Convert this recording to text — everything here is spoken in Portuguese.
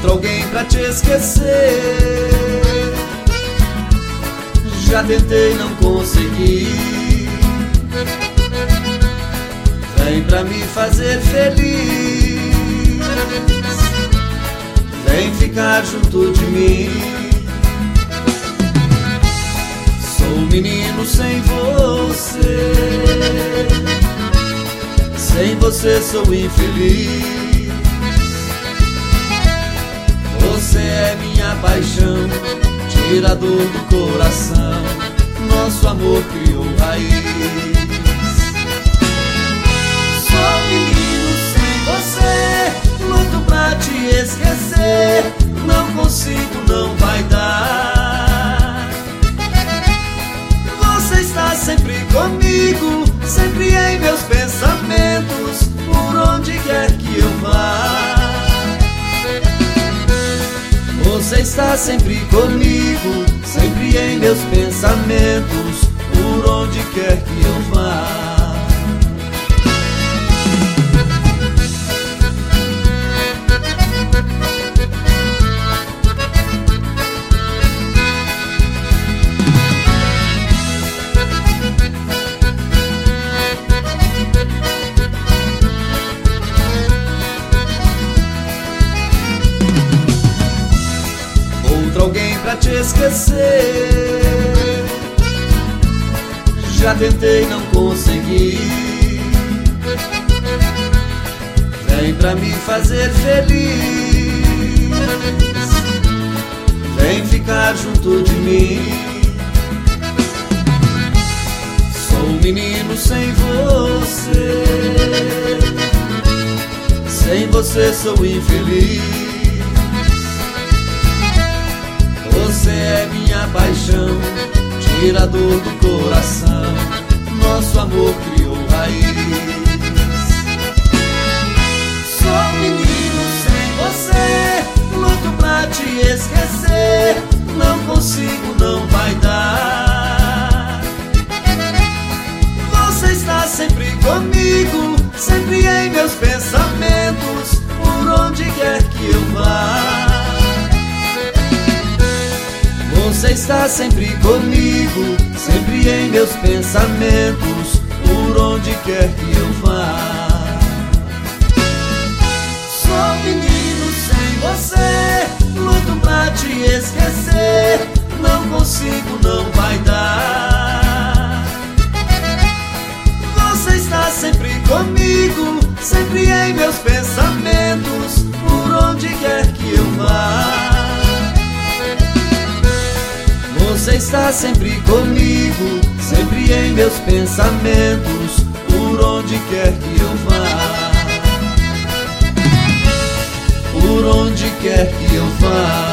outro alguém pra te esquecer. Já tentei, não consegui. Vem pra me fazer feliz, vem ficar junto de mim. Sou menino sem você, sem você sou infeliz. Você é minha paixão, tira a dor do coração, nosso amor criou raiz. Sou menino sem você, luto pra te esquecer, não consigo, não vai dar. Você está sempre comigo, sempre em meus pensamentos, por onde quer que eu vá. Você está sempre comigo, sempre em meus pensamentos, por onde quer que eu vá. Alguém pra te esquecer. Já tentei, não consegui. Vem pra me fazer feliz, vem ficar junto de mim. Sou menino sem você, sem você sou infeliz. Você é minha paixão, tira a dor do coração, nosso amor criou raiz. Sou menino sem você, luto pra te esquecer, não consigo, não vai dar. Você está sempre comigo, sempre em meus pensamentos, por onde quer que eu vá. Você está sempre comigo, sempre em meus pensamentos, por onde quer que eu vá. Sou menino sem você, luto pra te esquecer, não consigo, não vai dar. Você está sempre comigo, sempre em meus pensamentos, por onde quer que eu vá. Você está sempre comigo, sempre em meus pensamentos, por onde quer que eu vá. Por onde quer que eu vá.